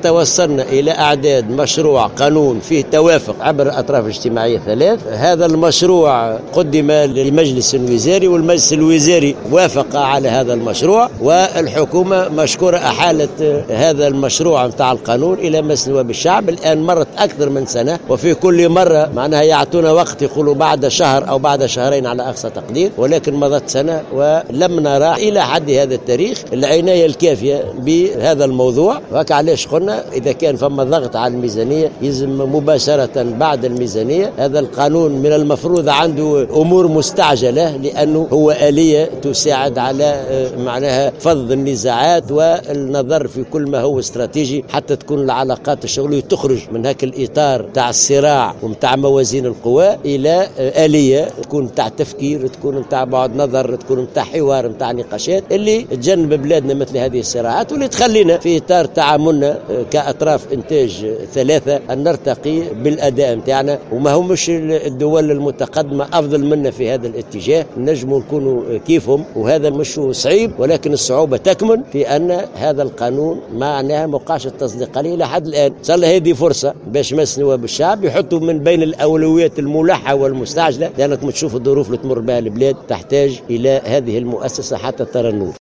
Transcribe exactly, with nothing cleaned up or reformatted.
توصلنا إلى أعداد مشروع قانون فيه توافق عبر الأطراف الاجتماعية ثلاث. هذا المشروع قدم للمجلس الوزاري والمجلس الوزاري وافق على هذا المشروع، والحكومة مشكورة أحالت هذا المشروع متاع القانون إلى مجلس نواب الشعب. الآن مرت أكثر من سنة، وفي كل مرة معناها يعطونا وقت يقولوا بعد شهر أو بعد شهرين على أقصى تقدير، ولكن مضت سنة ولم نرى إلى حد هذا التاريخ العناية الكافية بهذا الموضوع. وعلاش قلنا إذا كان فما ضغط على الميزانية يلزم مباشرة بعد الميزانية. هذا القانون من المفروض عنده أمور مستعجلة، لأنه هو آلية تساعد على معناها فض النزاعات والنظر في كل ما هو استراتيجي حتى تكون العلاقات الشغلية تخرج من هاك الإطار تاع الصراع ومتاع موازين القوى إلى آلية تكون متاع تفكير، تكون متاع بعد نظر، تكون متاع حوار، متاع نقاشات اللي تجنب بلادنا مثل هذه الصراعات، واللي تخلينا في إطار تعاملنا كأطراف إنتاج ثلاثة أن نرتقي بالأداء متاعنا. وما هم مش الدول المتقدمة أفضل منا في هذا الاتجاه، نجموا نكونوا كيفهم، وهذا مش صعيب، ولكن الصعوبة تكمن في أن هذا القانون معناها مقاش التصديق عليه إلى حد الآن. صار له هذه فرصة باش مجلس نواب الشعب يحطوا من بين الأولويات الملحة والمستعجلة، لأنك تشوف الظروف اللي تمر بها البلاد تحتاج إلى هذه المؤسسة حتى ترى النور.